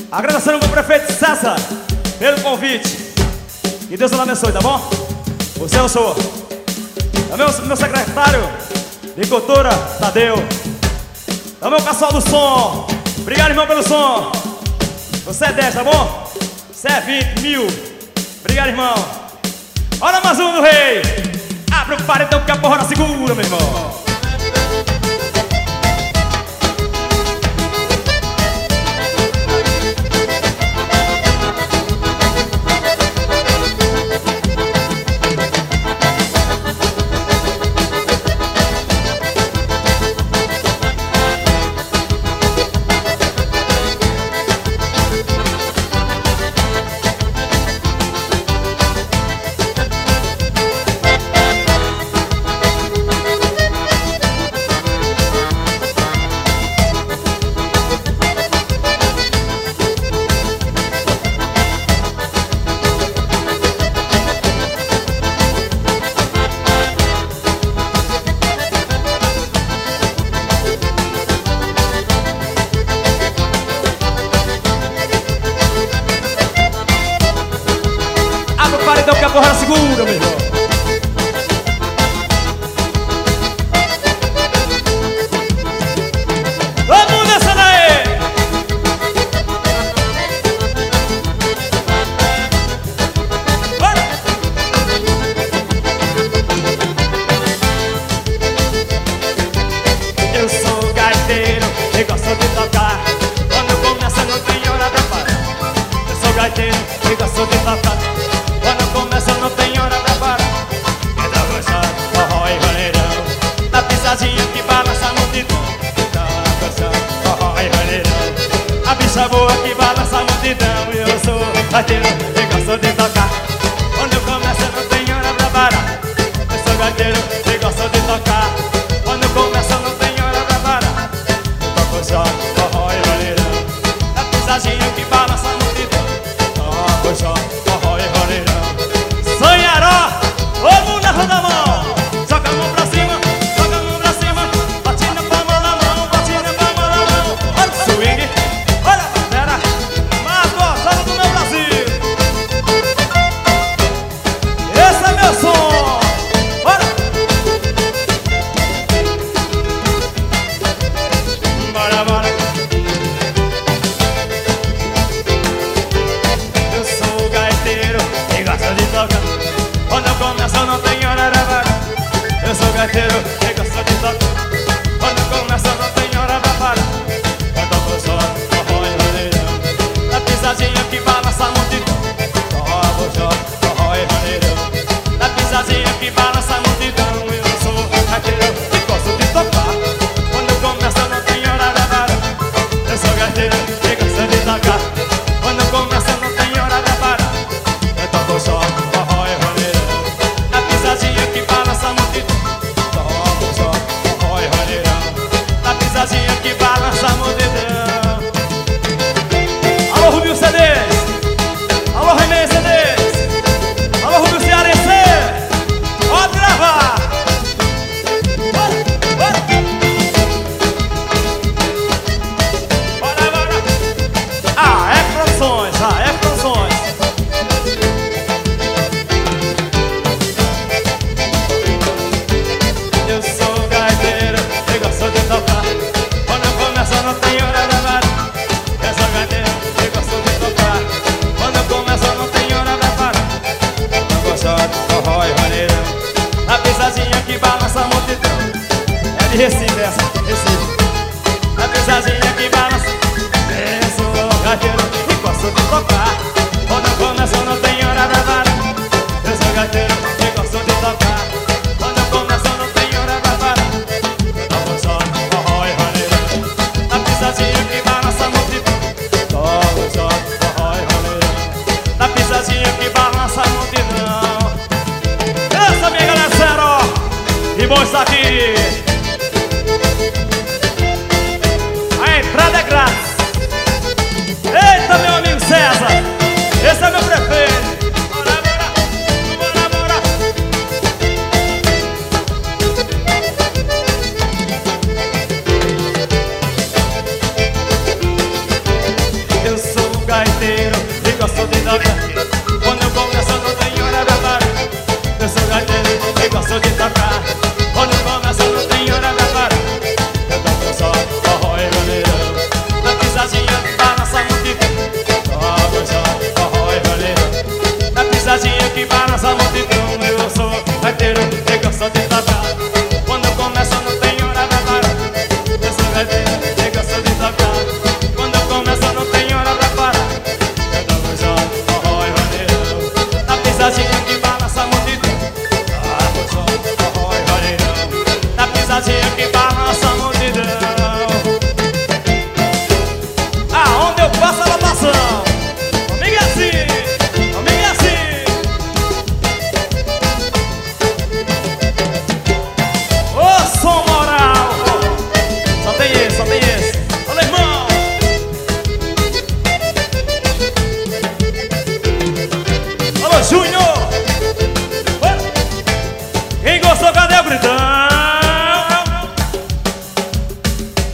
Agradecendo ao prefeito César pelo convite. E Deus o abençoe, tá bom? Você é o senhor. Também o meu secretário de cultura, Tadeu. Também o pessoal do som. Obrigado, irmão, pelo som. Você é 10, tá bom? Você é 20 mil. Obrigado, irmão. Olha mais um do rei. Abre o paredão que a porra não segura, meu irmão. Paredão que a porra segura, meu irmão. Todo mundo dançando aí. Bora. Eu sou gaiteiro e gosto de tocar. Quando começa não tem hora pra parar. Eu sou gaiteiro e gosto de tocar. Quando começa não tem hora pra parar. É da gostado, forró e vaneirão. Na pisadinha que balança a multidão. Tá gostado, forró e vaneirão. A bicha boa que balança a multidão. E eu sou gaiteiro e gosto de tocar. Quando começa não tem hora pra parar. Eu sou gaiteiro e gosto de tocar. Quando começa não tem hora pra parar. Tá gostado, forró e vaneirão. Na pisadinha que balança a multidão. Tá gostado. Sonharó, todo mundo levanta a mão. Joga a mão pra cima, joga a mão pra cima. Bate na palma da mão, bate na palma da mão. Olha o swing, olha a batera. Mais gostado do meu Brasil. Esse é meu som. Bora. Bora, bora. tocar. Quando eu começo não tem hora pra parar. Eu sou gaiteiro e gosto de tocar. Quando eu começo não tem hora pra parar. Eu toco só forró e vaneirão. Na pisadinha que balança multidão. Toco só forró e vaneirão. Na pisadinha que balança multidão. Eu sou gaiteiro e gosto de tocar. Quando eu começo não tem hora pra parar. Eu sou gaiteiro e gosto de tocar. Quando eu começo não tem hora pra parar. Eu toco só forró e vaneirão. Na pisadinha que balança multidão. Toco só forró e vaneirão. Na pisadinha que balança multidão. Aonde eu passo a lotação. Comigo é assim, comigo é assim. Ô som moral. Só tem esse, só tem esse. Olha, irmão. Alô, Júnior.